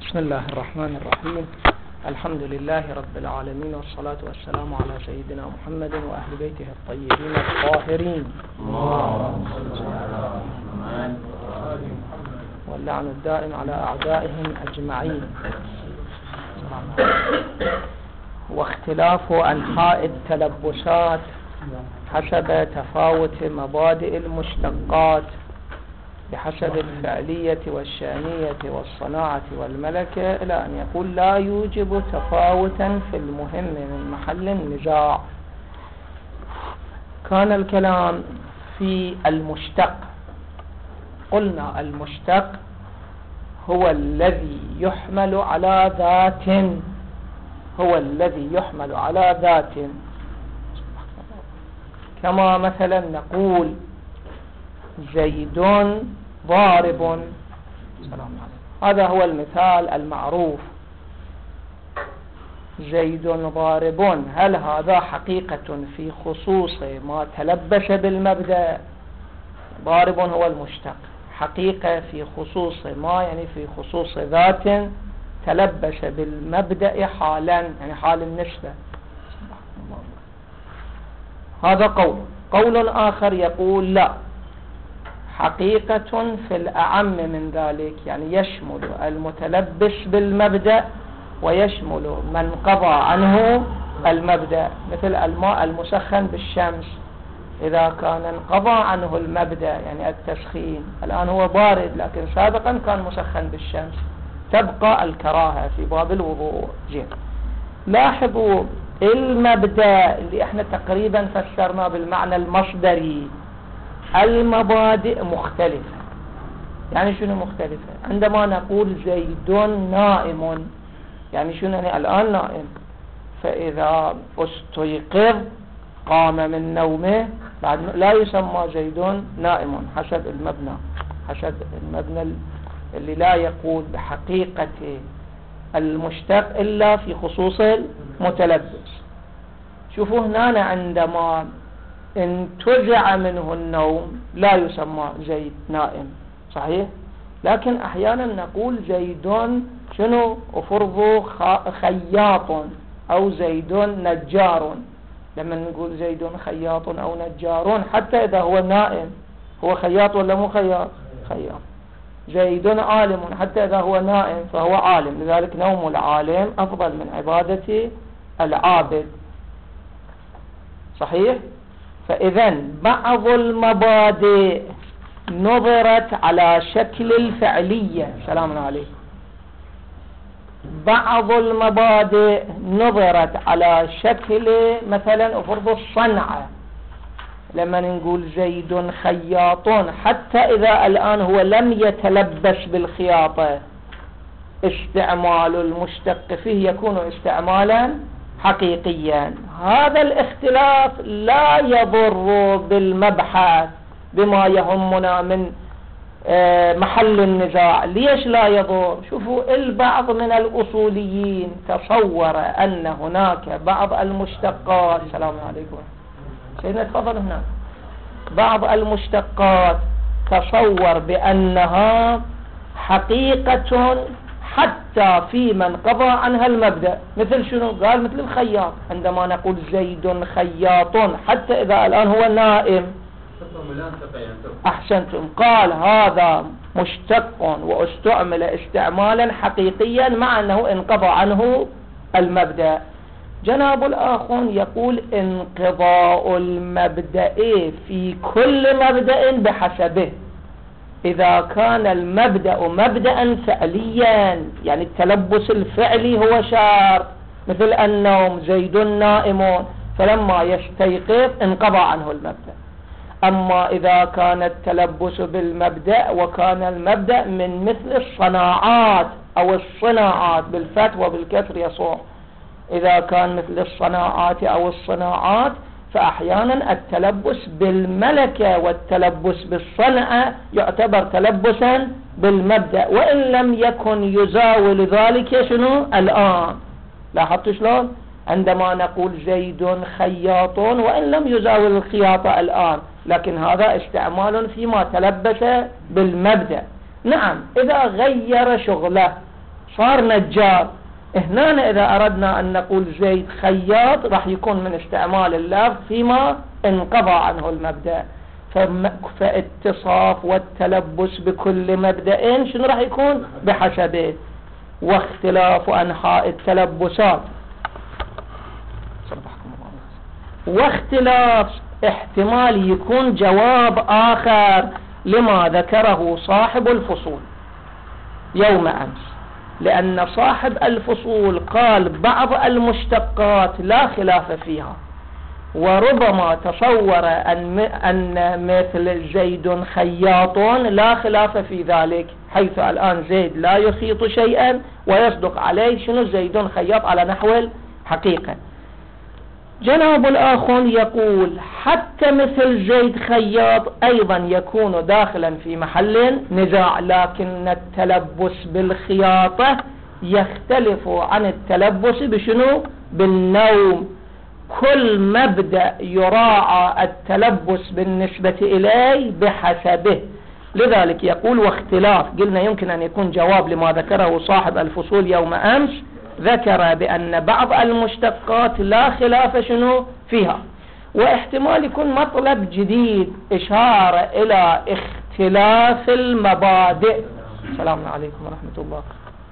بسم الله الرحمن الرحيم. الحمد لله رب العالمين، والصلاة والسلام على سيدنا محمد وأهل بيته الطيبين الطاهرين، واللعن الدائم على أعدائهم أجمعين. واختلاف أنحاء التلبسات حسب تفاوت مبادئ المشتقات بحسب الفعلية والشأنية والصناعة والملكة، إلى أن يقول لا يوجب تفاوتا في المهم من محل النزاع. كان الكلام في المشتق. قلنا المشتق هو الذي يحمل على ذات، كما مثلا نقول زيد ضارب. هذا هو المثال المعروف، زيد ضارب. هل هذا حقيقة في خصوص ما تلبس بالمبدأ؟ ضارب هو المشتق، حقيقة في خصوص ما، يعني في خصوص ذات تلبس بالمبدأ حالا، يعني حال النسبة. هذا قول آخر يقول لا، حقيقة في الأعم من ذلك، يعني يشمل المتلبس بالمبدأ ويشمل من قضى عنه المبدأ، مثل الماء المسخن بالشمس، إذا كان انقضى عنه المبدأ يعني التسخين، الآن هو بارد لكن سابقا كان مسخن بالشمس، تبقى الكراهة في باب الوضوء. زين، لاحظوا المبدأ اللي احنا تقريبا فسرناه بالمعنى المصدري، المبادئ مختلفة. يعني شنو مختلفة؟ عندما نقول زيد نائم، يعني شنو؟ يعني الآن نائم، فإذا استيقظ قام من نومه بعد لا يسمى زيد نائم حسب المبنى اللي لا يقول بحقيقة المشتق إلا في خصوص المتلبس. شوفوا هنا عندما انتزع منه النوم لا يسمى زيد نائم، صحيح؟ لكن أحيانا نقول زيد شنو؟ أفرض خياط أو زيد نجار. لما نقول زيد خياط أو نجار، حتى إذا هو نائم، هو خياط ولا مو خياط؟ خياط. زيد عالم، حتى إذا هو نائم فهو عالم، لذلك نوم العالم أفضل من عبادة العابد، صحيح؟ فإذا بعض المبادئ نظرت على شكل الفعلية. سلام عليكم. بعض المبادئ نظرت على شكل مثلا أفرض الصنعة، لما نقول زيد خياط، حتى إذا الآن هو لم يتلبس بالخياطة، استعمال المشتق فيه يكون استعمالا حقيقيا. هذا الاختلاف لا يضر بالمبحث بما يهمنا من محل النزاع. ليش لا يضر؟ شوفوا، البعض من الأصوليين تصور أن هناك بعض المشتقات، السلام عليكم سيدنا تفضل، هنا بعض المشتقات تصور بأنها حقيقة حتى في من قضى عنها المبدأ. مثل شنو؟ قال مثل الخياط، عندما نقول زيد خياط حتى إذا الآن هو نائم. أحسنتم، قال هذا مشتق واستعمل استعمالا حقيقيا مع أنه انقضى عنه المبدأ. جناب الآخون يقول انقضاء المبدأ في كل مبدأ بحسبه. إذا كان المبدأ مبدأ فعليا، يعني التلبس الفعلي هو شرط، مثل النوم، زيد نائم، فلما يستيقظ انقضى عنه المبدأ. أما إذا كان التلبس بالمبدأ وكان المبدأ من مثل الصناعات أو الصناعات، بالفتح وبالكسر يصح، إذا كان مثل الصناعات أو الصناعات فأحيانا التلبس بالملكة والتلبس بالصنعة يعتبر تلبسا بالمبدأ، وإن لم يكن يزاول ذلك شنو الآن. لاحظت شلون؟ عندما نقول زيد خياط وإن لم يزاول الخياطة الآن، لكن هذا استعمال فيما تلبس بالمبدأ. نعم، إذا غير شغله صار نجار. هنا إذا أردنا أن نقول زيد خياط راح يكون من استعمال اللفظ فيما انقضى عنه المبدأ. فاتصاف والتلبس بكل مبدأ شنو راح يكون؟ بحسبه. واختلاف أنحاء التلبسات، واختلاف احتمال يكون جواب آخر لما ذكره صاحب الفصول يوم أمس، لأن صاحب الفصول قال بعض المشتقات لا خلاف فيها، وربما تصور أن مثل زيد خياط لا خلاف في ذلك، حيث الآن زيد لا يخيط شيئا ويصدق عليه شنو زيد خياط على نحو الحقيقة. جناب الآخون يقول حتى مثل زيد خياط أيضا يكون داخلا في محل نزاع، لكن التلبس بالخياطة يختلف عن التلبس بشنو؟ بالنوم. كل مبدأ يراعى التلبس بالنسبة إليه بحسبه. لذلك يقول واختلاف، قلنا يمكن أن يكون جواب لما ذكره صاحب الفصول يوم أمس، ذكر بأن بعض المشتقات لا خلاف شنو فيها، واحتمال يكون مطلب جديد إشارة إلى اختلاف المبادئ. السلام عليكم ورحمة الله.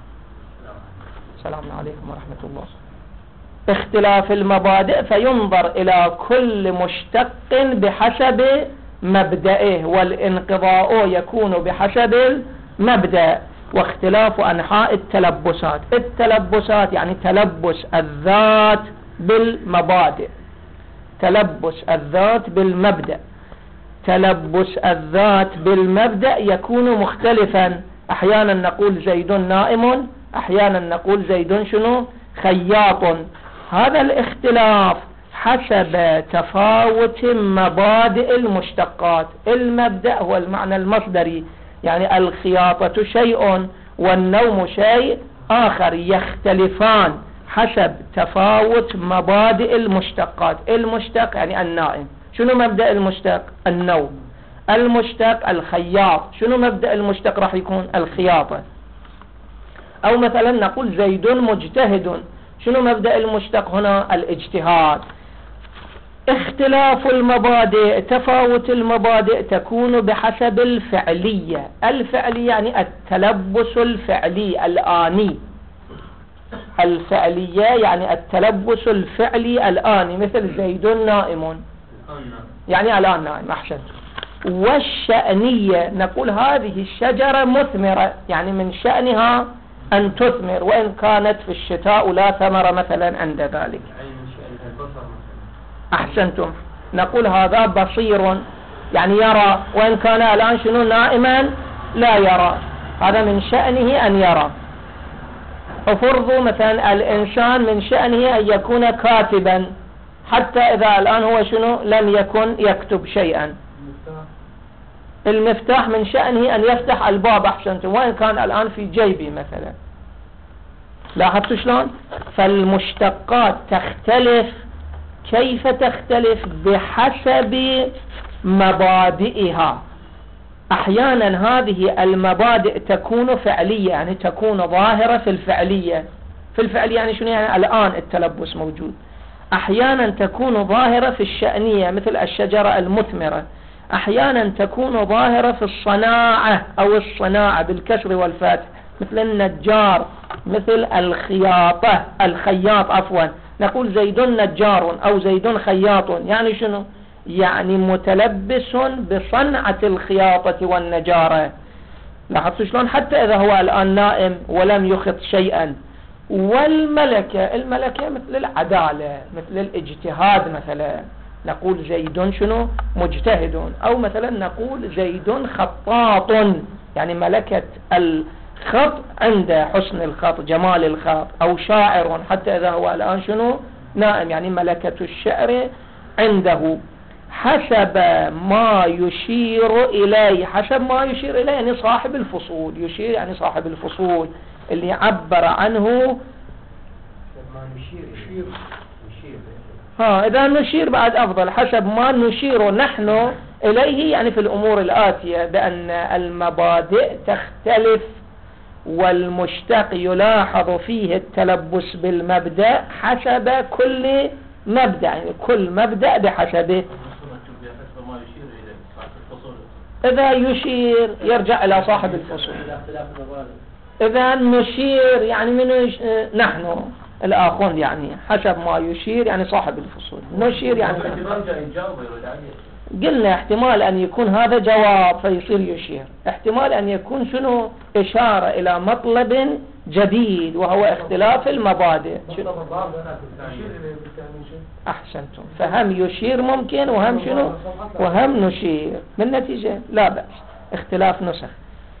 السلام عليكم ورحمة الله. اختلاف المبادئ، فينظر إلى كل مشتق بحسب مبدئه، والانقضاء يكون بحسب المبدأ. واختلاف أنحاء التلبسات، التلبسات يعني تلبس الذات بالمبادئ، تلبس الذات بالمبدأ. تلبس الذات بالمبدأ يكون مختلفا، أحيانا نقول زيد نائم، أحيانا نقول زيد شنو؟ خياط. هذا الاختلاف حسب تفاوت مبادئ المشتقات. المبدأ هو المعنى المصدري، يعني الخياطة شيء والنوم شيء آخر، يختلفان حسب تفاوت مبادئ المشتقات. المشتق يعني النائم، شنو مبدأ المشتق؟ النوم. المشتق الخياط، شنو مبدأ المشتق؟ راح يكون الخياطة. أو مثلا نقول زيد مجتهد، شنو مبدأ المشتق هنا؟ الاجتهاد. اختلاف المبادئ، تفاوت المبادئ تكون بحسب الفعلية. الفعلية يعني التلبس الفعلي الآني. الفعلية يعني التلبس الفعلي الآني، مثل زيد نائم يعني الآن نائم. أحسن. والشأنية نقول هذه الشجرة مثمرة، يعني من شأنها أن تثمر وإن كانت في الشتاء لا ثمر مثلا عند ذلك. أحسنتم. نقول هذا بصير يعني يرى، وإن كان الآن شنو؟ نائما لا يرى، هذا من شأنه أن يرى. وفرضوا مثلا الإنسان من شأنه أن يكون كاتبا، حتى إذا الآن هو شنو؟ لم يكن يكتب شيئا. المفتاح من شأنه أن يفتح الباب. أحسنتم. وإن كان الآن في جيبي مثلا. لاحظتوا شلون؟ فالمشتقات تختلف. كيف تختلف؟ بحسب مبادئها. أحيانا هذه المبادئ تكون فعلية، يعني تكون ظاهرة في الفعلية. في الفعلية يعني شنو؟ يعني الآن التلبس موجود. أحيانا تكون ظاهرة في الشأنية مثل الشجرة المثمرة. أحيانا تكون ظاهرة في الصناعة أو الصناعة بالكسر والفتح، مثل النجار، مثل الخياطة، الخياط عفوا. نقول زيد نجار أو زيد خياط، يعني شنو؟ يعني متلبس بصنعة الخياطة والنجارة. لاحظتوا شلون؟ حتى إذا هو الآن نائم ولم يخط شيئا. والملكة، الملكة مثل العدالة، مثل الاجتهاد مثلا. نقول زيد شنو؟ مجتهد. أو مثلا نقول زيد خطاط، يعني ملكة الخط، عنده حسن الخط، جمال الخط. أو شاعر، حتى إذا هو الآن شنو؟ نائم، يعني ملكة الشعر عنده. حسب ما يشير إليه. حسب ما يشير إليه يعني صاحب الفصول. يشير يعني صاحب الفصول اللي عبر عنه. إذا نشير بعد أفضل. حسب ما نشير نحن إليه يعني في الأمور الآتية، بأن المبادئ تختلف والمشتق يلاحظ فيه التلبس بالمبدأ حسب كل مبدأ، يعني كل مبدأ بحسبه. إذا يشير يرجع إلى صاحب الفصول. إذا نشير يعني من نحن الآخون، يعني حسب ما يشير يعني صاحب الفصول. نشير يعني قلنا احتمال أن يكون هذا جواب فيصير يشير، احتمال أن يكون شنو إشارة إلى مطلب جديد وهو اختلاف المبادئ. أحسنتم، فهم يشير ممكن وهم شنو وهم نشير، من نتيجة لا بأس اختلاف نسخ.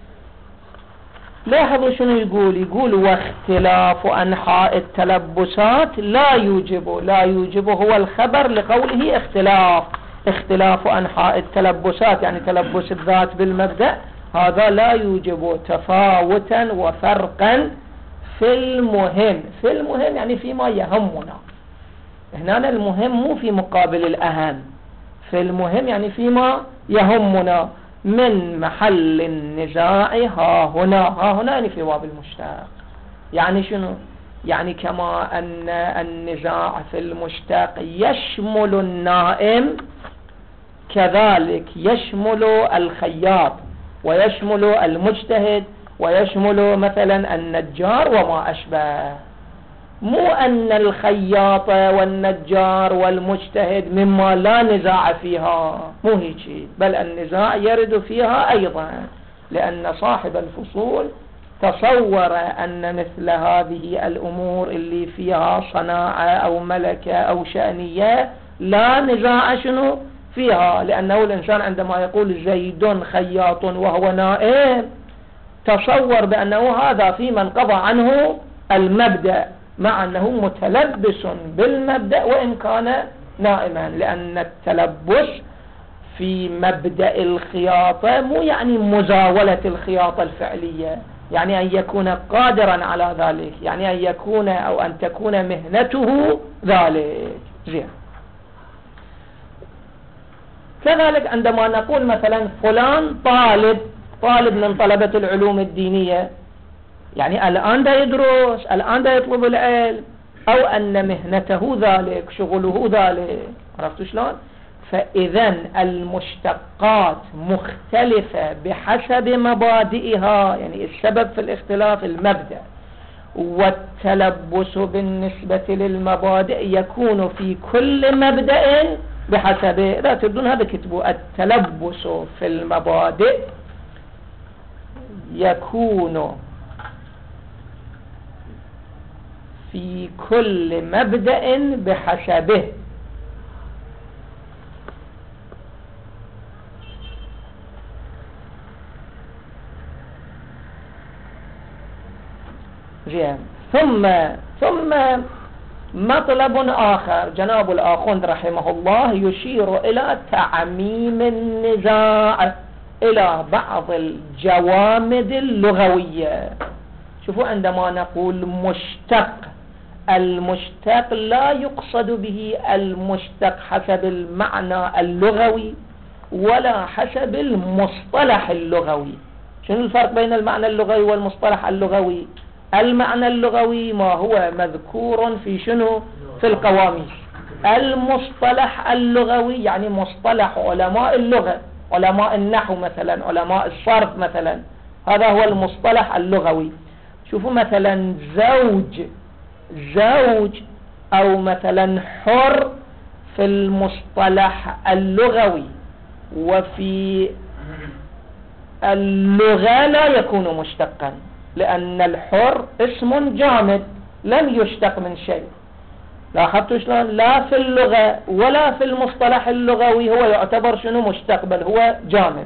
لاحظوا شنو يقول واختلاف أنحاء التلبسات لا يوجب هو الخبر لقوله اختلاف أنحاء التلبسات، يعني تلبس الذات بالمبدأ هذا لا يوجب تفاوتا وفرقا في المهم يعني فيما يهمنا. هنا المهم مو في مقابل الأهم، في المهم يعني فيما يهمنا من محل النزاع ها هنا يعني في باب المشتق. يعني شنو؟ يعني كما أن النزاع في المشتق يشمل النائم كذلك يشمل الخياط ويشمل المجتهد ويشمل مثلا النجار وما أشبه. مو أن الخياط والنجار والمجتهد مما لا نزاع فيها، مو هيك، بل النزاع يرد فيها أيضا، لأن صاحب الفصول تصور أن مثل هذه الأمور اللي فيها صناعة أو ملكة أو شأنية لا نزاع شنو فيها، لأنه الإنسان عندما يقول زيد خياط وهو نائم تصور بأنه هذا في من قضى عنه المبدأ، مع أنه متلبس بالمبدأ وإن كان نائما، لأن التلبس في مبدأ الخياطة مو يعني مزاولة الخياطة الفعلية، يعني أن يكون قادرا على ذلك، يعني أن يكون أو أن تكون مهنته ذلك. زين. كذلك عندما نقول مثلا فلان طالب من طلبة العلوم الدينية، يعني الآن دا يدرس، الآن دا يطلب العلم، أو أن مهنته ذلك، شغله ذلك. عرفتوا شلون؟ فإذا المشتقات مختلفة بحسب مبادئها، يعني السبب في الاختلاف المبدأ، والتلبس بالنسبة للمبادئ يكون في كل مبدأ بحسبه. إذا تردون هذا كتبوا التلبس في المبادئ يكون في كل مبدأ بحسبه. زين. ثم مطلب آخر، جناب الآخوند رحمه الله يشير إلى تعميم النزاع إلى بعض الجوامد اللغوية. شوفوا عندما نقول مشتق، المشتق لا يقصد به المشتق حسب المعنى اللغوي ولا حسب المصطلح اللغوي. شنو الفرق بين المعنى اللغوي والمصطلح اللغوي؟ المعنى اللغوي ما هو مذكور في شنو؟ في القواميس. المصطلح اللغوي يعني مصطلح علماء اللغة، علماء النحو مثلا، علماء الصرف مثلا، هذا هو المصطلح اللغوي. شوفوا مثلا زوج أو مثلا حر في المصطلح اللغوي، وفي اللغة لا يكون مشتقا، لأن الحر اسم جامد لم يشتق من شيء. لاحظتوا شلون؟ لا في اللغة ولا في المصطلح اللغوي هو يعتبر شنو مشتق، هو جامد.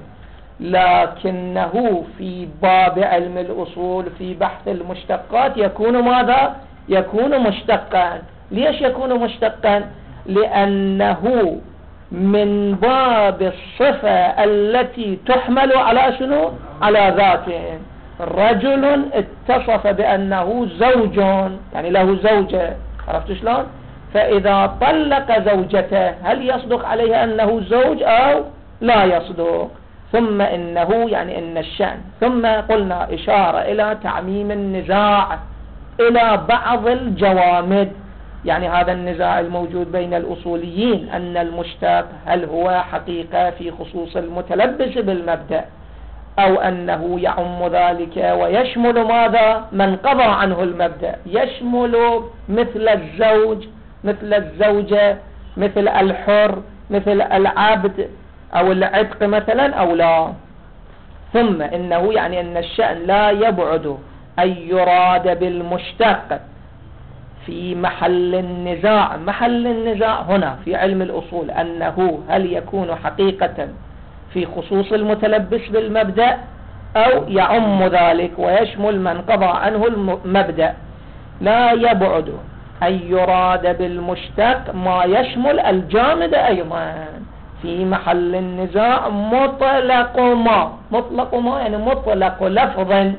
لكنه في باب علم الأصول في بحث المشتقات يكون ماذا؟ يكون مشتقا. ليش يكون مشتقا؟ لأنه من باب الصفة التي تحمل على شنو؟ على ذاته. رجل اتصف بأنه زوج، يعني له زوجة، عرفتوا شلون؟ فإذا طلق زوجته هل يصدق عليه أنه زوج أو لا يصدق؟ ثم إنه يعني إن الشأن، ثم قلنا إشارة إلى تعميم النزاع إلى بعض الجوامد، يعني هذا النزاع الموجود بين الأصوليين أن المشتق هل هو حقيقة في خصوص المتلبس بالمبدأ أو أنه يعم ذلك ويشمل ماذا؟ من قضى عنه المبدأ، يشمل مثل الزوج مثل الزوجة مثل الحر مثل العبد أو العتق مثلا أو لا. ثم إنه يعني أن الشأن لا يبعد أن يراد بالمشتق في محل النزاع. محل النزاع هنا في علم الأصول أنه هل يكون حقيقة في خصوص المتلبس بالمبدأ أو يعم ذلك ويشمل من قضى عنه المبدأ. لا يبعد أن يراد بالمشتق ما يشمل الجامد أيضا في محل النزاع مطلق ما. مطلق ما يعني مطلق لفظ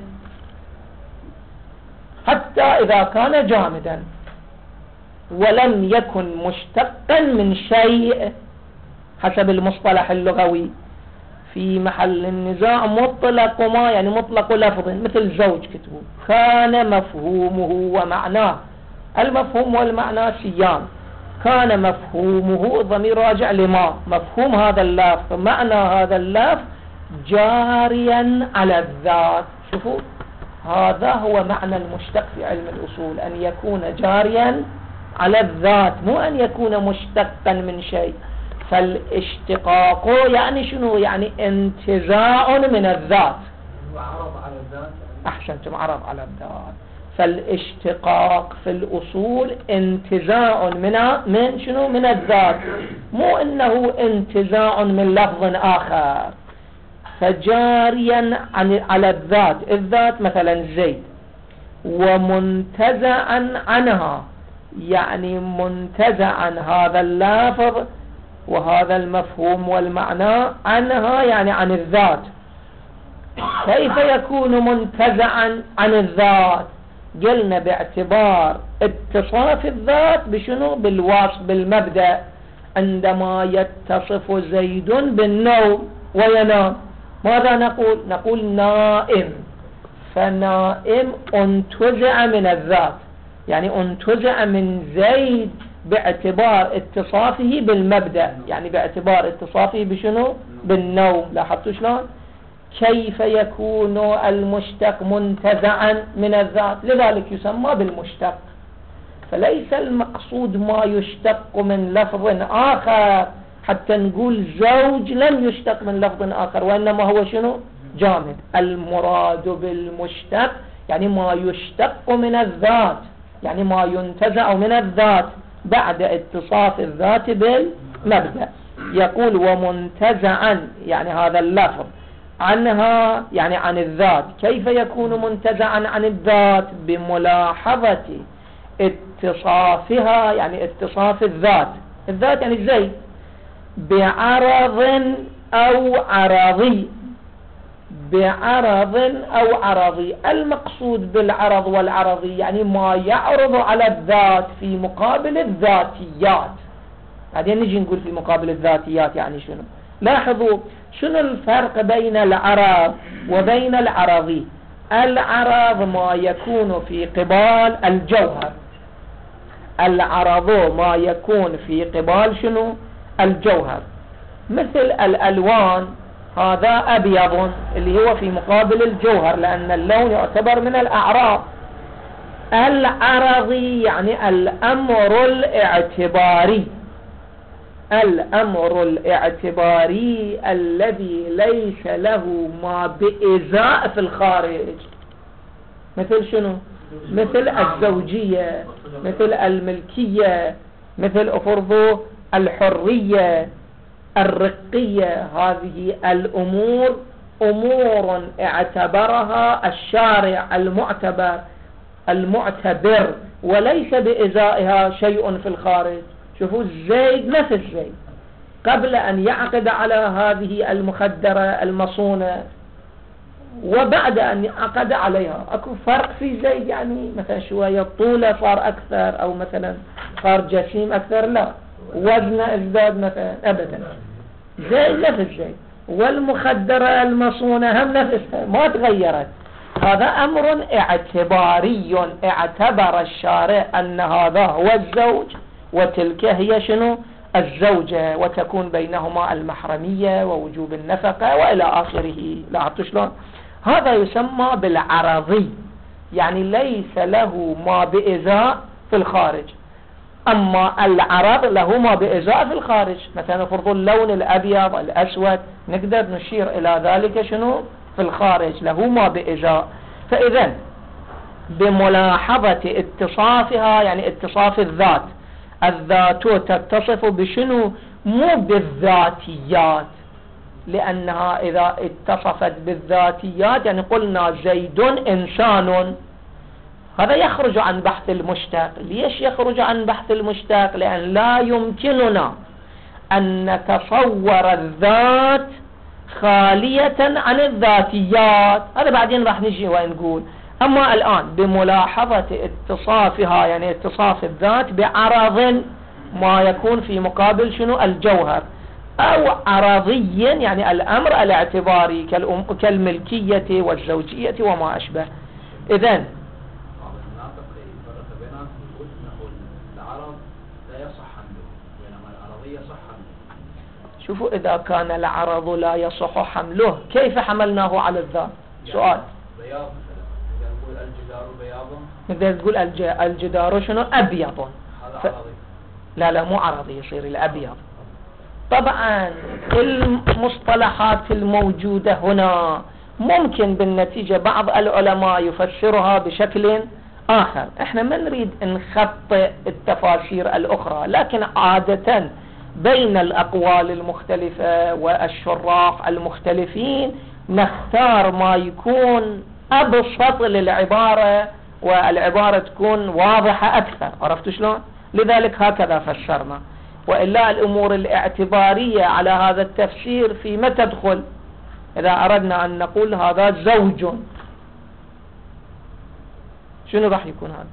حتى إذا كان جامدا ولم يكن مشتقا من شيء حسب المصطلح اللغوي. في محل النزاع مطلق ما يعني مطلق لفظ، مثل زوج كتبوا كان مفهومه ومعناه. المفهوم والمعنى سيان. كان مفهومه ضمير راجع لما مفهوم هذا اللفظ، معنى هذا اللفظ جاريا على الذات. شوفوا هذا هو معنى المشتق في علم الأصول، أن يكون جاريا على الذات، مو أن يكون مشتقا من شيء. فالاشتقاق يعني شنو؟ يعني انتزاع من الذات. عرض على الذات. أحسنتم، عرض على الذات. فالاشتقاق في الأصول انتزاع من شنو؟ من الذات، مو أنه انتزاع من لفظ آخر. فجاريا على الذات، الذات مثلا زيد، ومنتزعا عنها يعني منتزعا هذا اللفظ وهذا المفهوم والمعنى عنها يعني عن الذات. كيف يكون منتزعا عن الذات؟ قلنا باعتبار اتصاف الذات بشنو؟ بالوصف بالمبدأ. عندما يتصف زيد بالنوم وينام ماذا نقول؟ نقول نائم. فنائم انتزع من الذات، يعني انتزع من زيد باعتبار اتصافه بالمبدأ، يعني باعتبار اتصافه بشنو؟ بالنوم. لاحظتوا شلون؟ كيف يكون المشتق منتزعا من الذات؟ لذلك يسمى بالمشتق. فليس المقصود ما يشتق من لفظ آخر، حتى نقول زوج لم يشتق من لفظ آخر، وإنما هو شنو؟ جامد. المراد بالمشتق يعني ما يشتق من الذات، يعني ما ينتزع من الذات بعد اتصاف الذات بالمبدأ. يقول ومنتزعا يعني هذا اللفظ عنها يعني عن الذات. كيف يكون منتزعا عن الذات؟ بملاحظة اتصافها، يعني اتصاف الذات. الذات يعني زي بعرض أو عرضي. بعرض أو عرضي. المقصود بالعرض والعرضي يعني ما يعرض على الذات في مقابل الذاتيات. بعدين نجي نقول في مقابل الذاتيات يعني شنو. لاحظوا شنو الفرق بين العرض وبين العرضي. العرض ما يكون في قبال الجوهر، العرض ما يكون في قبال شنو؟ الجوهر. مثل الألوان، هذا أبيض اللي هو في مقابل الجوهر، لأن اللون يعتبر من الأعراض. العرضي يعني الأمر الاعتباري، الأمر الاعتباري الذي ليس له ما بإزاء في الخارج. مثل شنو؟ مثل الزوجية، مثل الملكية، مثل أفرضوا الحرية، الرقية. هذه الأمور أمور اعتبرها الشارع المعتبر وليس بإزائها شيء في الخارج. شوفوا زيد نفس زيد قبل أن يعقد على هذه المخدرة المصونة وبعد أن يعقد عليها أكو فرق في زيد؟ يعني مثلا شوية طوله صار أكثر أو مثلا صار جسيم أكثر؟ لا. وزنه ازداد مثلا؟ أبدا. زيد نفس زيد. والمخدرة المصونة هم نفسها ما تغيرت. هذا أمر اعتباري، اعتبر الشارع أن هذا هو الزوج وتلك هي شنو الزوجة، وتكون بينهما المحرمية ووجوب النفقة وإلى آخره. لاحظتوا شلون؟ هذا يسمى بالعرضي، يعني ليس له ما بإزاء في الخارج. أما العرض له ما بإزاء في الخارج، مثلا فرض اللون الأبيض الأسود نقدر نشير إلى ذلك شنو في الخارج له ما بإزاء. فإذا بملاحظة اتصافها، يعني اتصاف الذات، الذات تتصف بشنو؟ مو بالذاتيات، لأنها إذا اتصفت بالذاتيات يعني قلنا زيد إنسان، هذا يخرج عن بحث المشتق. ليش يخرج عن بحث المشتق؟ لأن لا يمكننا أن نتصور الذات خالية عن الذاتيات. هذا بعدين راح نجي ونقول. أما الآن بملاحظة اتصافها، يعني اتصاف الذات بعرض ما يكون في مقابل شنو الجوهر، أو عرضيا يعني الأمر الاعتباري كالملكية والزوجية وما أشبه. إذن شوفوا، إذا كان العرض لا يصح حمله كيف حملناه على الذات؟ سؤال. بياض مثلا، نقول الجدار بياض، إذا تقول الجدار شنو أبيض، هذا عرضي. لا مو عرضي، يصير الأبيض. طبعا المصطلحات الموجودة هنا ممكن بالنتيجة بعض العلماء يفسرها بشكل آخر. احنا ما نريد نخطئ التفاسير الأخرى، لكن عادة بين الأقوال المختلفة والشراح المختلفين نختار ما يكون أبسط للعبارة والعبارة تكون واضحة أكثر. عرفتوا شلون؟ لذلك هكذا فسرنا. وإلا الأمور الاعتبارية على هذا التفسير فيما تدخل. إذا أردنا أن نقول هذا زوج، شنو راح يكون هذا؟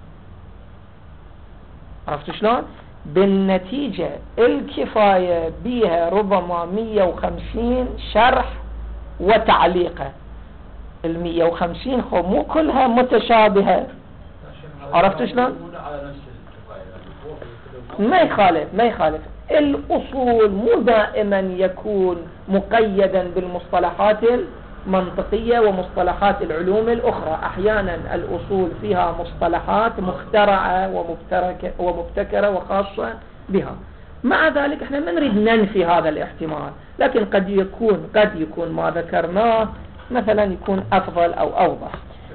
عرفتوا شلون؟ بالنتيجة الكفاية بها ربما 150 شرح وتعليقه. 150 خو مو كلها متشابهة. عرفتوا شلون؟ ما يخالف الأصول مو دائما يكون مقيدا بالمصطلحات المنطقية ومصطلحات العلوم الأخرى. أحيانا الأصول فيها مصطلحات مخترعة ومبتكرة وخاصة بها. مع ذلك احنا ما نريد ننفي هذا الاحتمال، لكن قد يكون ما ذكرناه مثلا يكون أفضل أو أوضح.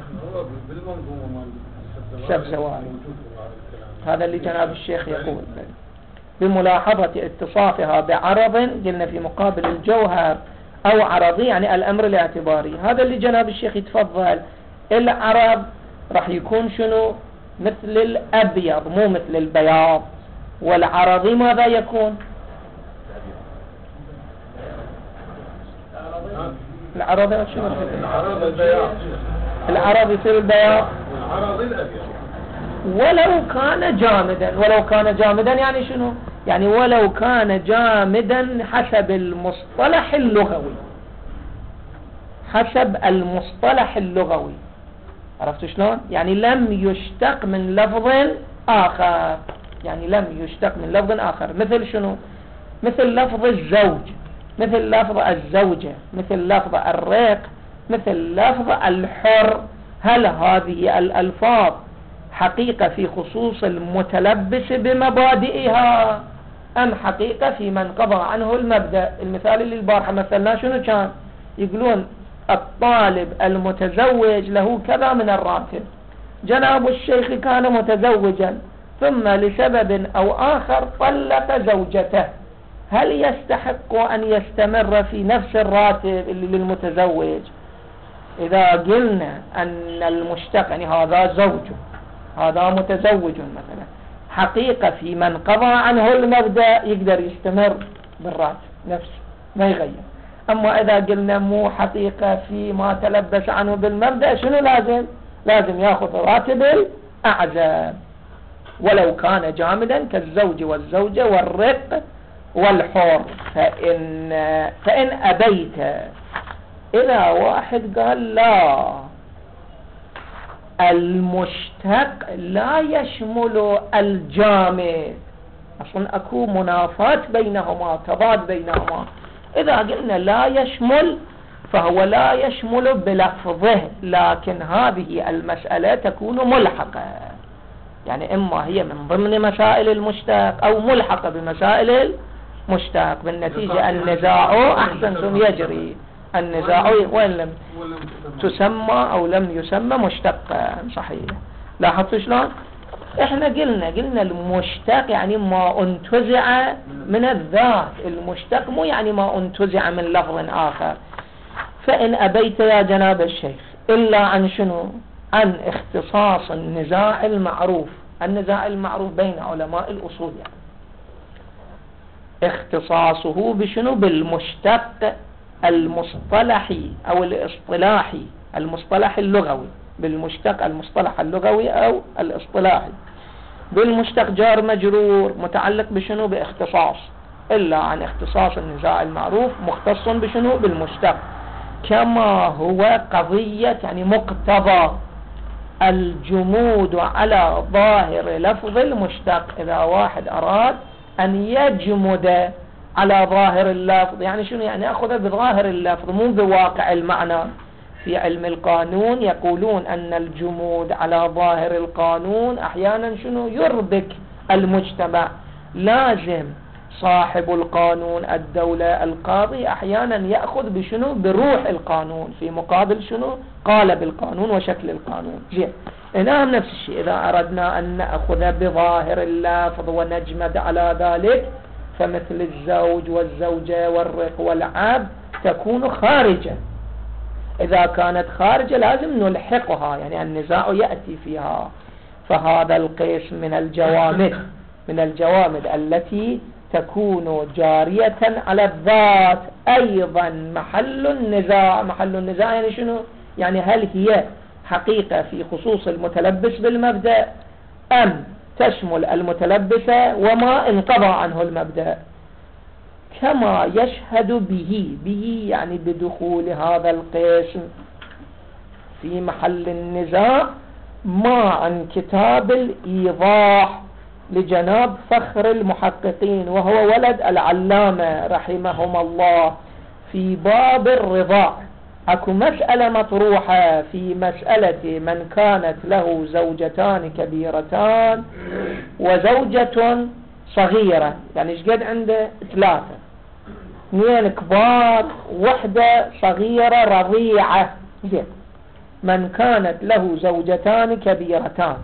هذا اللي جناب الشيخ يقول بملاحظة اتصافها بعرض، قلنا في مقابل الجوهر، أو عرضي يعني الأمر الاعتباري. هذا اللي جناب الشيخ يتفضل. العرض راح يكون شنو؟ مثل الأبيض مو مثل البياض. والعرضي ماذا يكون؟ العرض شنو؟ العرض يصير البياض ولو كان جامدا يعني شنو؟ يعني ولو كان جامدا حسب المصطلح اللغوي. عرفتوا شلون؟ يعني لم يشتق من لفظ آخر. مثل شنو؟ مثل لفظ الزوج، مثل لفظ الزوجة، مثل لفظ الرق، مثل لفظ الحر. هل هذه الألفاظ حقيقة في خصوص المتلبس بمبادئها، أم حقيقة في من قضى عنه المبدأ؟ المثال اللي البارحة مثلنا شنو كان؟ يقولون الطالب المتزوج له كذا من الراتب. جناب الشيخ كان متزوجا ثم لسبب أو آخر طلق زوجته، هل يستحق أن يستمر في نفس الراتب اللي للمتزوج؟ إذا قلنا أن المشتق يعني هذا زوج هذا متزوج مثلا، حقيقة في من قضى عنه المبدأ يقدر يستمر بالراتب نفسه ما يغير. أما إذا قلنا مو حقيقة في ما تلبس عنه بالمبدأ، شنو لازم يأخذ راتب الأعزاب ولو كان جامدا كالزوج والزوجة والرق والحر. فإن أبيت، إذا واحد قال لا، المشتق لا يشمل الجامد، أصلا أكو منافاة بينهما، تضاد بينهما. إذا قلنا لا يشمل، فهو لا يشمل بلفظه، لكن هذه المسألة تكون ملحقة، يعني إما هي من ضمن مسائل المشتق أو ملحقة بمسائل المشتق. بالنتيجة النزاع أحسنتم يجري، النزاع وإن لم تسمى أو لم يسمى مشتقا. صحيح. لاحظتوا شلون؟ احنا قلنا المشتق يعني ما انتزع من الذات، المشتق مو يعني ما انتزع من لفظ آخر. فإن أبيت يا جناب الشيخ إلا عن شنو؟ عن اختصاص النزاع المعروف، النزاع المعروف بين علماء الأصول، يعني اختصاصه بشنو؟ بالمشتق المصطلحي أو الاصطلاحي، المصطلح اللغوي، بالمشتق المصطلح اللغوي أو الاصطلاحي. بالمشتق جار مجرور متعلق بشنو؟ باختصاص. إلا عن اختصاص النزاع المعروف مختص بشنو؟ بالمشتق. كما هو قضية يعني مقتضى الجمود على ظاهر لفظ المشتق. إذا واحد أراد أن يجمد على ظاهر اللفظ، يعني شنو؟ يعني أخذ بظاهر اللفظ مو بواقع المعنى. في علم القانون يقولون أن الجمود على ظاهر القانون أحيانا شنو؟ يربك المجتمع. لازم صاحب القانون الدولة القاضي أحيانا يأخذ بشنو؟ بروح القانون، في مقابل شنو؟ قالب القانون وشكل القانون. زين، هنا نفس الشيء. إذا أردنا أن نأخذ بظاهر اللفظ ونجمد على ذلك، فمثل الزوج والزوجة والرق والعبد تكون خارجة. إذا كانت خارجة لازم نلحقها، يعني النزاع يأتي فيها. فهذا القيس من الجوامد التي تكون جارية على الذات. أيضا محل النزاع يعني شنو؟ يعني هل هي حقيقة في خصوص المتلبس بالمبدأ، أم تشمل المتلبس وما انقضى عنه المبدأ. كما يشهد به يعني بدخول هذا القسم في محل النزاع مع كتاب الإيضاح لجناب فخر المحققين، وهو ولد العلامة رحمهم الله، في باب الرضاع. اكو مسألة مطروحة في مسألة من كانت له زوجتان كبيرتان وزوجة صغيرة، يعني ايش قد عنده؟ 3، 2 كبار، 1 صغيرة رضيعة. زين، من كانت له زوجتان كبيرتان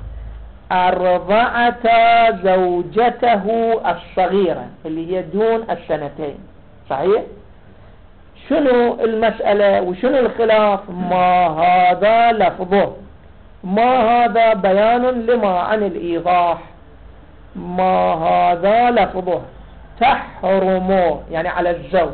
أرضعت زوجته الصغيرة اللي هي دون 2 صحيح؟ شنو المسألة وشنو الخلاف؟ ما هذا لفظه، ما هذا بيان لما عن الإيضاح. ما هذا لفظه تحرم يعني على الزوج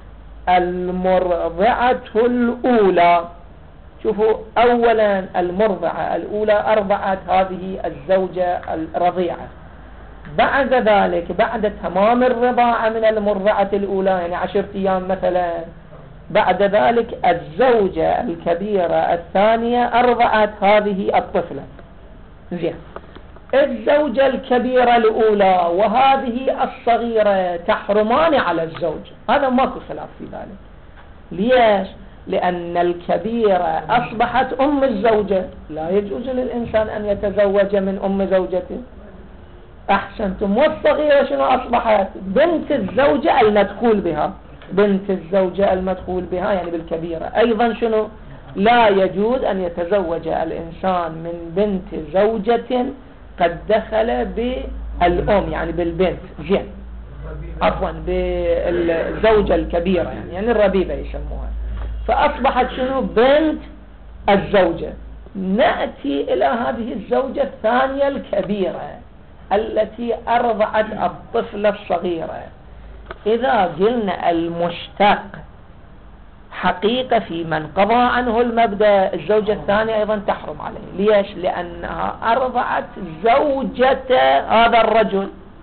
المرضعة الأولى. شوفوا، أولا المرضعة الأولى أرضعت هذه الزوجة الرضيعة، بعد ذلك بعد تمام الرضاعة من المرضعة الأولى يعني 10 أيام مثلا، بعد ذلك الزوجة الكبيرة الثانية أرضعت هذه الطفلة. زين، الزوجة الكبيرة الأولى وهذه الصغيرة تحرمان على الزوج، هذا ماكو خلاف في ذلك. ليش؟ لأن الكبيرة أصبحت أم الزوجة، لا يجوز للإنسان أن يتزوج من أم زوجته. أحسنتم. والصغيرة شنو أصبحت؟ بنت الزوجة المدخول بها، بنت الزوجة المدخول بها يعني بالكبيرة. أيضا شنو؟ لا يجوز أن يتزوج الإنسان من بنت زوجة قد دخل بالأم يعني بالبنت. زين، عفوا بالزوجة الكبيرة يعني الربيبة يسموها. فأصبحت شنو؟ بنت الزوجة. نأتي إلى هذه الزوجة الثانية الكبيرة التي أرضعت الطفلة الصغيرة. إذا قلنا المشتق حقيقة في من قضى عنه المبدأ، الزوجة الثانية أيضا تحرم عليه. ليش؟ لأنها أرضعت زوجة هذا الرجل.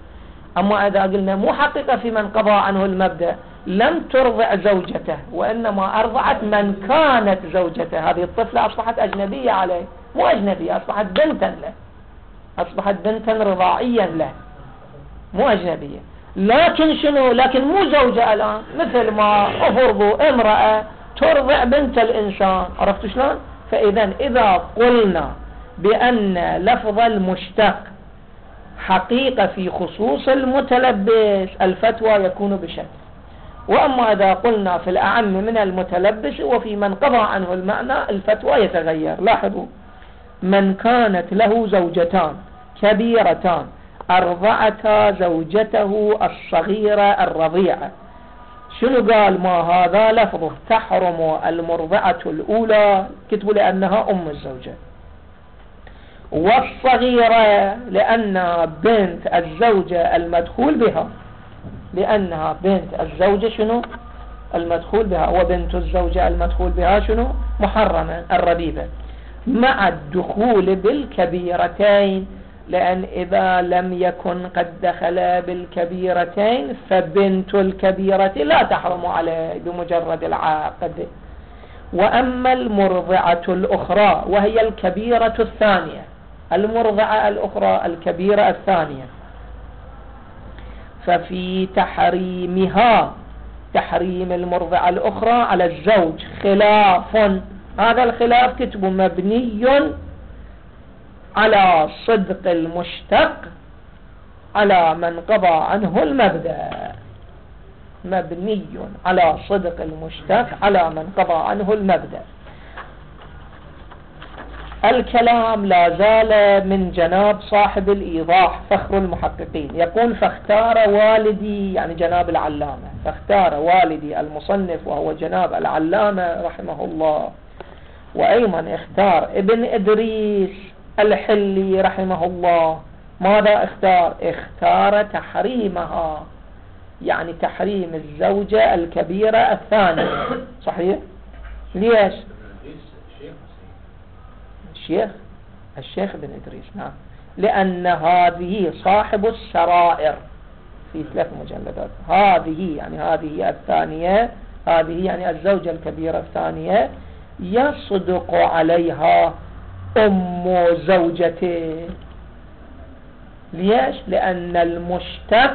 أما إذا قلنا مو حقيقة في من قضى عنه المبدأ، لم ترضع زوجته وإنما أرضعت من كانت زوجته، هذه الطفلة أصبحت أجنبية عليه، مو أجنبية، أصبحت بنتا له، أصبحت بنتا رضاعيا له، مو أجنبية. لكن شنو؟ لكن مو زوجة الآن، مثل ما أفرضوا امرأة ترضع بنت الإنسان، عرفت شلون؟ فإذا إذا قلنا بأن لفظ المشتق حقيقة في خصوص المتلبس، الفتوى يكون بشكل. وأما إذا قلنا في الأعم من المتلبس وفي من قضى عنه المعنى، الفتوى يتغير. لاحظوا، من كانت له زوجتان كبيرتان أرضعتا زوجته الصغيرة الرضيعة، شنو قال؟ ما هذا لفظه تحرم المرضعة الأولى، كتبوا لأنها أم الزوجة، والصغيرة لأنها بنت الزوجة المدخول بها، لأنها بنت الزوجة شنو؟ المدخول بها، وبنت الزوجة المدخول بها شنو؟ محرمة الربيبة، مع الدخول بالكبيرتين، لأن إذا لم يكن قد دخل بالكبيرتين فبنت الكبيرة لا تحرم عليه بمجرد العقد. وأما المرضعة الأخرى وهي الكبيرة الثانية، المرضعة الأخرى الكبيرة الثانية، ففي تحريمها، تحريم المرضعة الأخرى على الزوج خلاف، هذا الخلاف كتبه مبني على صدق المشتق على من قضى عنه المبدأ، مبني على صدق المشتق على من قضى عنه المبدأ. الكلام لا زال من جناب صاحب الإيضاح فخر المحققين، يقول: فاختار والدي، يعني جناب العلامة، فاختار والدي المصنف وهو جناب العلامة رحمه الله، وأيضا اختار ابن إدريس الحلي رحمه الله. ماذا اختار؟ اختار تحريمها، يعني تحريم الزوجة الكبيرة الثانية. صحيح؟ ليش؟ الشيخ ابن إدريس، نعم، لأن هذه صاحب السرائر في 3 مجلدات، هذه يعني هذه الثانية، هذه يعني الزوجة الكبيرة الثانية يصدق عليها أم زوجته. ليش؟ لأن المشتق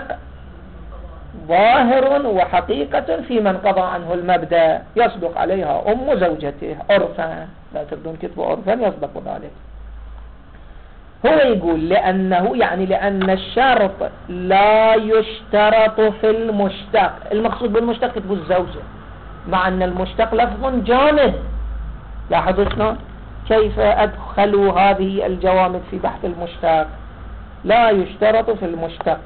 ظاهر وحقيقة في من قضى عنه المبدأ، يصدق عليها أم زوجته عرفا، لا تبدون كتب عرفا يصدق ذلك. هو يقول لأنه، يعني لأن الشرط لا يشترط في المشتق، المقصود بالمشتق كتبوا الزوجة، مع أن المشتق لفظ جامد. لاحظوا شلون كيف أدخلوا هذه الجوامد في بحث المشتق. لا يشترط في المشتق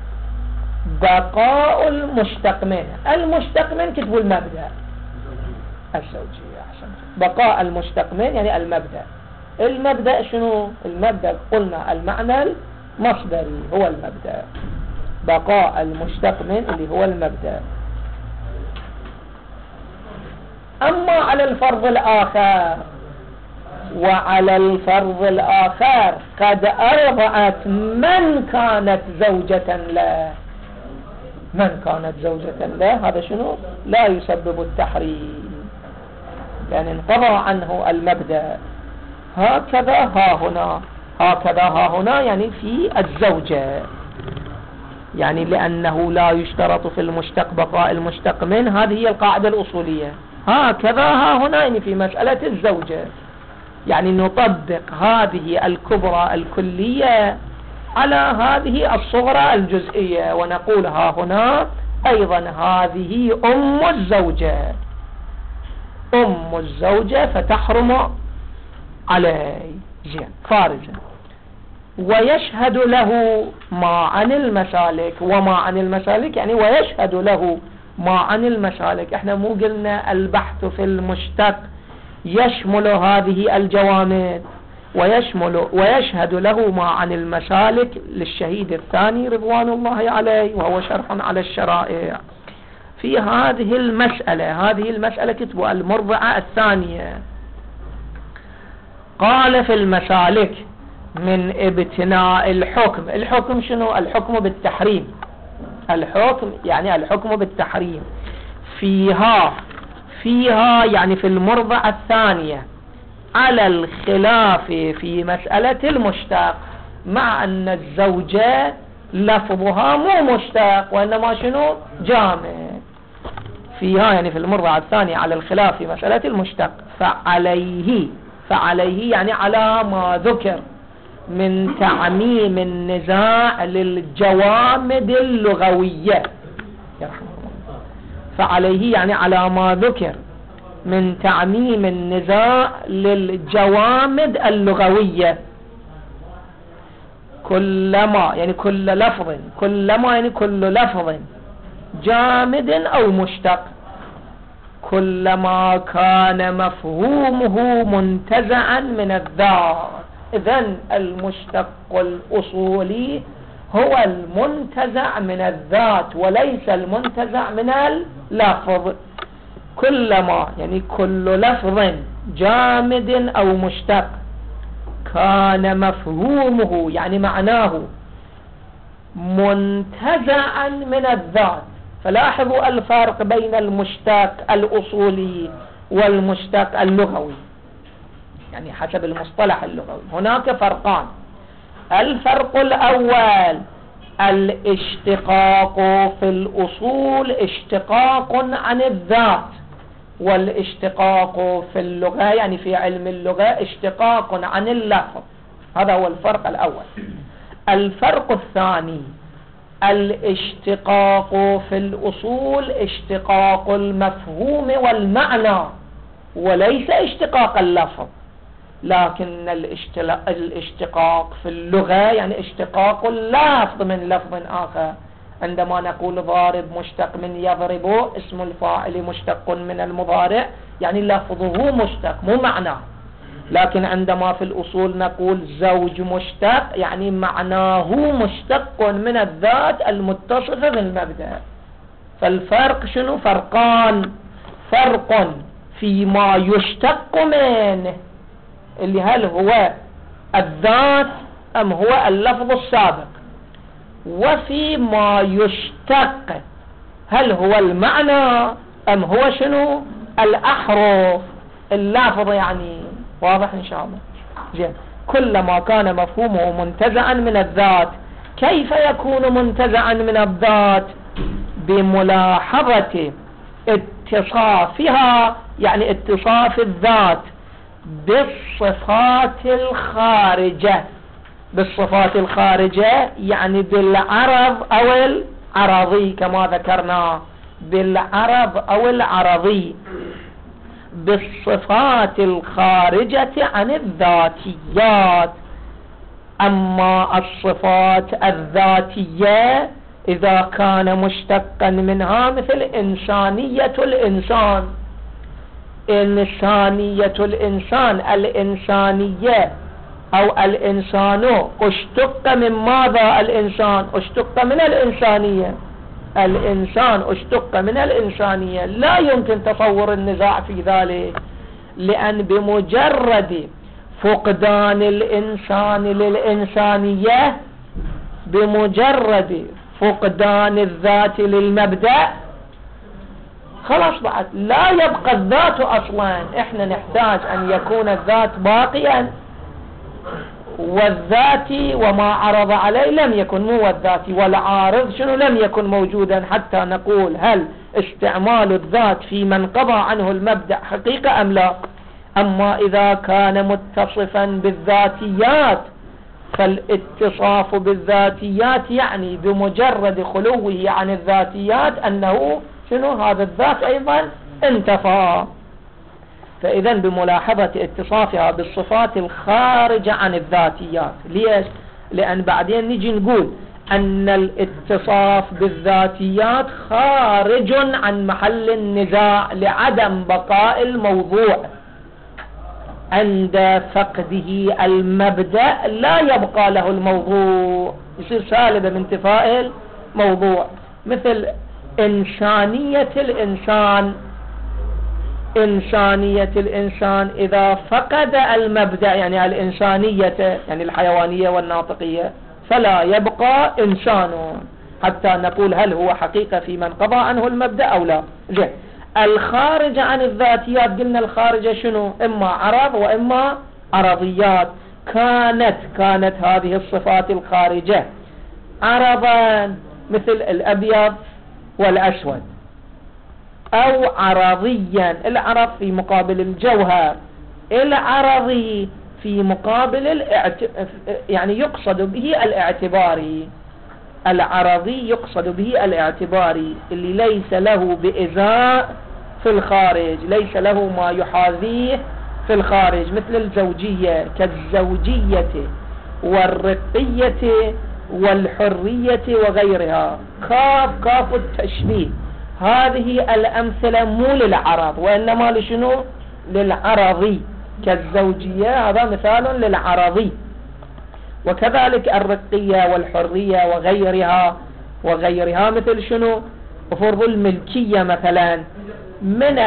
بقاء المشتق منه، المشتق منه كتبوا المبدأ الزوجية، أحسن، بقاء المشتق منه يعني المبدأ. المبدأ شنو؟ المبدأ قلنا المعنى المصدري هو المبدأ، بقاء المشتق منه اللي هو المبدأ. أما على الفرض الآخر، وعلى الفرض الآخر قد أرضعت من كانت زوجة له، من كانت زوجة له، هذا شنو؟ لا يسبب التحريم، لأن انقضى عنه المبدأ. هكذا ها هنا، هكذا ها هنا يعني في الزوجة، يعني لأنه لا يشترط في المشتق بقاء المشتق منه، هذه هي القاعدة الأصولية. هكذا ها هنا يعني في مسألة الزوجة، يعني نطبق هذه الكبرى الكلية على هذه الصغرى الجزئية، ونقول ها هنا أيضا هذه أم الزوجة، أم الزوجة فتحرم عليه. زين، فارزا. ويشهد له ما عن المسالك، وما عن المسالك يعني ويشهد له ما عن المسالك. احنا مو قلنا البحث في المشتق يشمل هذه الجوامد، ويشهد له ما عن المسالك للشهيد الثاني رضوان الله عليه، وهو شرح على الشرائع في هذه المسألة. هذه المسألة كتبوا المرضعة الثانية. قال في المسالك: من ابتناء الحكم، الحكم شنو؟ الحكم بالتحريم، الحكم يعني الحكم بالتحريم. فيها يعني في المرضعة الثانية على الخلاف في مسألة المشتق، مع أن الزوجة لفظها مو مشتق وإنما شنو جامد. فيها يعني في المرضعة الثانية على الخلاف في مسألة المشتق. فعليه يعني على ما ذكر من تعميم النزاع للجوامد اللغوية. فعليه يعني على ما ذكر من تعميم النزاع للجوامد اللغوية. كلما يعني كل لفظ، كلما يعني كل لفظ جامد أو مشتق، كلما كان مفهومه منتزعا من الذات. إذن المشتق الأصولي هو المنتزع من الذات وليس المنتزع من اللفظ. كلما يعني كل لفظ جامد أو مشتق كان مفهومه يعني معناه منتزعا من الذات. فلاحظوا الفرق بين المشتق الأصولي والمشتق اللغوي، يعني حسب المصطلح اللغوي هناك فرقان. الفرق الأول الاشتقاق في الأصول اشتقاق عن الذات، والاشتقاق في اللغة يعني في علم اللغة اشتقاق عن اللفظ. هذا هو الفرق الأول. الفرق الثاني الاشتقاق في الأصول اشتقاق المفهوم والمعنى وليس اشتقاق اللفظ، لكن الاشتقاق في اللغة يعني اشتقاق اللفظ من لفظ آخر. عندما نقول ضارب مشتق من يضرب، اسم الفاعل مشتق من المضارع، يعني لفظه مشتق مو معناه. لكن عندما في الأصول نقول زوج مشتق يعني معناه مشتق من الذات المتصفة بالمبدأ. فالفرق شنو؟ فرقان. فرق فيما يشتق منه اللي هل هو الذات أم هو اللفظ السابق، وفيما يشتق هل هو المعنى أم هو شنو الأحرف اللفظ. يعني واضح إن شاء الله؟ زين. كلما كان مفهومه منتزعا من الذات. كيف يكون منتزعا من الذات؟ بملاحظة اتصافها يعني اتصاف الذات بالصفات الخارجة. بالصفات الخارجة يعني بالعرض أو العرضي كما ذكرنا، بالعرض أو العرضي، بالصفات الخارجة عن الذاتيات. أما الصفات الذاتية إذا كان مشتقا منها مثل إنسانية الإنسان، إنسانية الإنسان، الإنسانية أو الإنسان اشتق من ماذا؟ الإنسان اشتق من الإنسانية، الإنسان اشتق من الإنسانية. لا يمكن تصور النزاع في ذلك، لأن بمجرد فقدان الإنسان للإنسانية، بمجرد فقدان الذات للمبدأ، خلاص بعد لا يبقى الذات أصلا. احنا نحتاج أن يكون الذات باقيا، والذاتي وما عرض عليه لم يكن مو الذاتي، والعارض شنو لم يكن موجودا، حتى نقول هل استعمال الذات في من قضى عنه المبدأ حقيقة أم لا. أما إذا كان متصفا بالذاتيات، فالاتصاف بالذاتيات يعني بمجرد خلوه عن الذاتيات أنه شنو هذا الذات أيضا انتفى. فإذا بملاحظة اتصافها بالصفات الخارجة عن الذاتيات. ليش؟ لأن بعدين نجي نقول أن الاتصاف بالذاتيات خارج عن محل النزاع لعدم بقاء الموضوع. عند فقده المبدأ لا يبقى له الموضوع، يصير سالبا من انتفاء الموضوع. مثل إنسانية الإنسان، إنسانية الإنسان إذا فقد المبدأ يعني الإنسانية يعني الحيوانية والناطقية فلا يبقى إنسان. حتى نقول هل هو حقيقة في من قضى عنه المبدأ أو لا. زين، الخارج عن الذاتيات قلنا الخارجة شنو؟ إما عرض وإما عرضيات. كانت هذه الصفات الخارجة عرضا مثل الأبيض والأسود، أو عرضيا، العرض في مقابل الجوهر، العرضي في مقابل يعني يقصد به الاعتباري، العرضي يقصد به الاعتباري اللي ليس له بإزاء في الخارج، ليس له ما يحاذيه في الخارج، مثل الزوجية، كالزوجية والرقية والحرية وغيرها. كاف التشبيه. هذه الأمثلة مو للعرض وإنما لشنو؟ للعرضي. كالزوجية هذا مثال للعرضي، وكذلك الرقية والحرية وغيرها مثل شنو؟ فرض الملكية مثلا من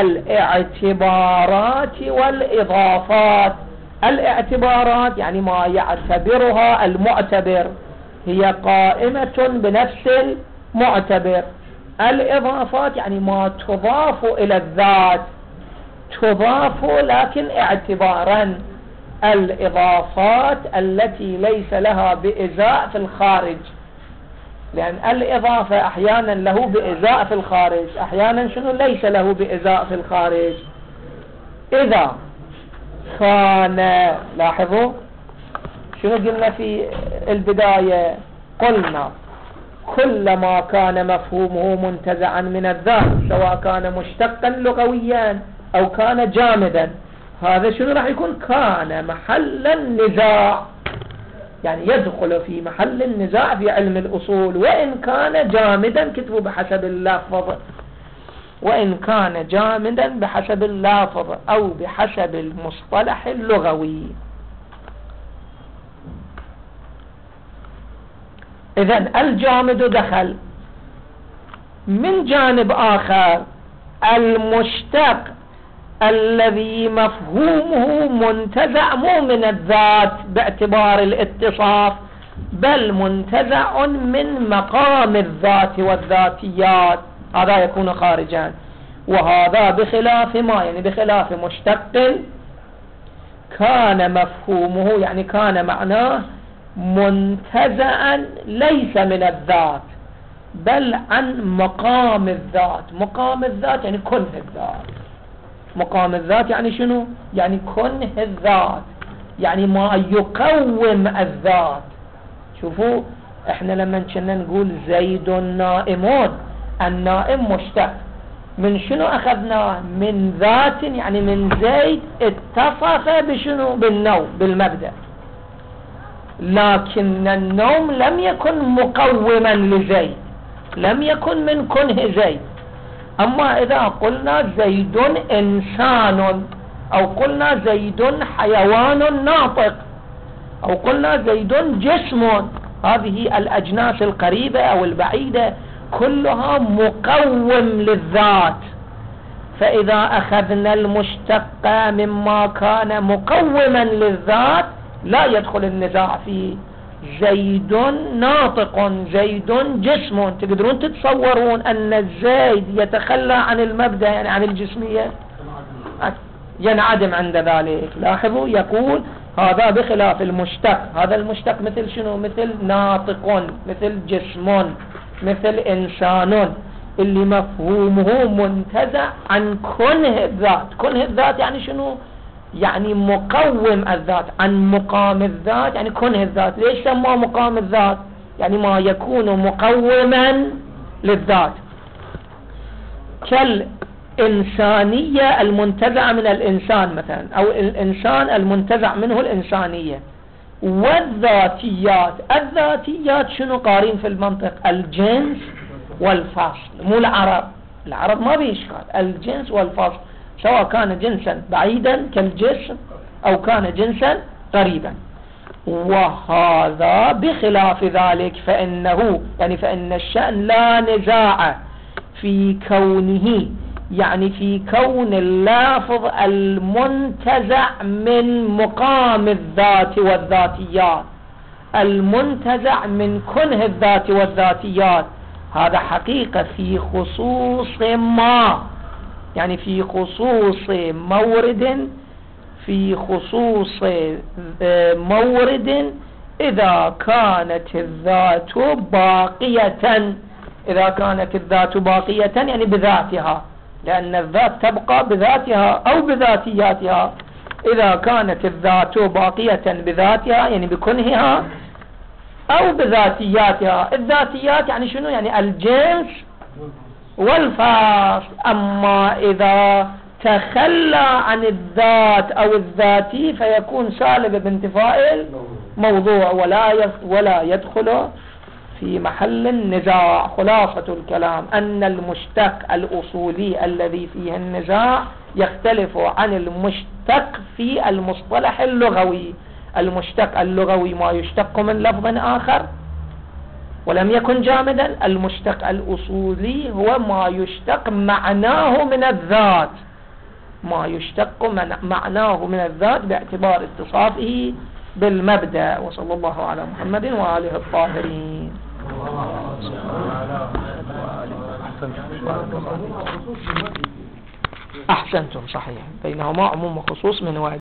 الاعتبارات والإضافات. الاعتبارات يعني ما يعتبرها المعتبر، هي قائمة بنفس المعتبر. الإضافات يعني ما تضاف إلى الذات، تضاف لكن اعتبارا. الإضافات التي ليس لها بإزاء في الخارج، لأن الإضافة أحيانا له بإزاء في الخارج، أحيانا شنو ليس له بإزاء في الخارج. إذا كان، لاحظوا شنو قلنا في البداية؟ قلنا كلما كان مفهومه منتزعا من الذات، سواء كان مشتقا لغويا أو كان جامدا، هذا شنو راح يكون؟ كان محل النزاع، يعني يدخل في محل النزاع في علم الأصول. وإن كان جامدا، كتبوا بحسب اللفظ، وإن كان جامدا بحسب اللفظ أو بحسب المصطلح اللغوي. إذن الجامد دخل. من جانب آخر المشتق الذي مفهومه منتزع مو من الذات باعتبار الاتصاف، بل منتزع من مقام الذات والذاتيات، هذا يكون خارجا. وهذا بخلاف ما؟ يعني بخلاف مشتق كان مفهومه، يعني كان معناه منتزعا ليس من الذات بل عن مقام الذات. مقام الذات يعني كنه الذات. مقام الذات يعني شنو؟ يعني كنه الذات، يعني ما يقوم الذات. شوفوا احنا لما كنا نقول زيد نائمون، النائم مشتق من شنو أخذناه؟ من ذات، يعني من زيد اتصف بشنو؟ بالنوم، بالمبدأ. لكن النوم لم يكن مقوما لزيد، لم يكن من كنه زيد. أما إذا قلنا زيد إنسان، أو قلنا زيد حيوان ناطق، أو قلنا زيد جسم، هذه الأجناس القريبة أو البعيدة كلها مقوم للذات. فإذا أخذنا المشتق مما كان مقوما للذات لا يدخل النزاع فيه. زيد ناطق، زيد جسم، تقدرون تتصورون أن الزيد يتخلى عن المبدأ يعني عن الجسمية؟ ينعدم عند ذلك. لاحظوا يقول هذا بخلاف المشتق. هذا المشتق مثل شنو؟ مثل ناطق، مثل جسم، مثل إنسان، اللي مفهومه منتزع عن كنه الذات. كنه الذات يعني شنو؟ يعني مقوم الذات، عن مقام الذات يعني كنه الذات. ليش سموه مقام الذات؟ يعني ما يكون مقوما للذات، كالإنسانية المنتزع من الإنسان مثلا، أو الإنسان المنتزع منه الإنسانية. والذاتيات، الذاتيات شنو قارين في المنطق؟ الجنس والفصل، مو العرب. العرب ما بيشكال، الجنس والفصل، سواء كان جنسا بعيدا كالجسم أو كان جنسا قريبا. وهذا بخلاف ذلك، فإنه يعني فإن الشأن لا نزاع في كونه، يعني في كون اللافظ المنتزع من مقام الذات والذاتيات، المنتزع من كنه الذات والذاتيات، هذا حقيقة في خصوص ما، يعني في خصوص مورد، في خصوص مورد إذا كانت الذات باقية. إذا كانت الذات باقية يعني بذاتها، لأن الذات تبقى بذاتها أو بذاتياتها. إذا كانت الذات باقية بذاتها يعني بكنهها أو بذاتياتها. الذاتيات يعني شنو؟ يعني الجنس والفاصل. أما إذا تخلى عن الذات أو الذاتي فيكون سالب بانتفاء الموضوع ولا يدخل في محل النزاع. خلاصة الكلام أن المشتق الأصولي الذي فيه النزاع يختلف عن المشتق في المصطلح اللغوي. المشتق اللغوي ما يشتق من لفظ آخر ولم يكن جامدا. المشتق الأصولي هو ما يشتق معناه من الذات، ما يشتق معناه من الذات باعتبار اتصافه بالمبدأ. وصلى الله على محمد وآله الطاهرين. أحسنتم، صحيح، بينهما عموم وخصوص من واحد.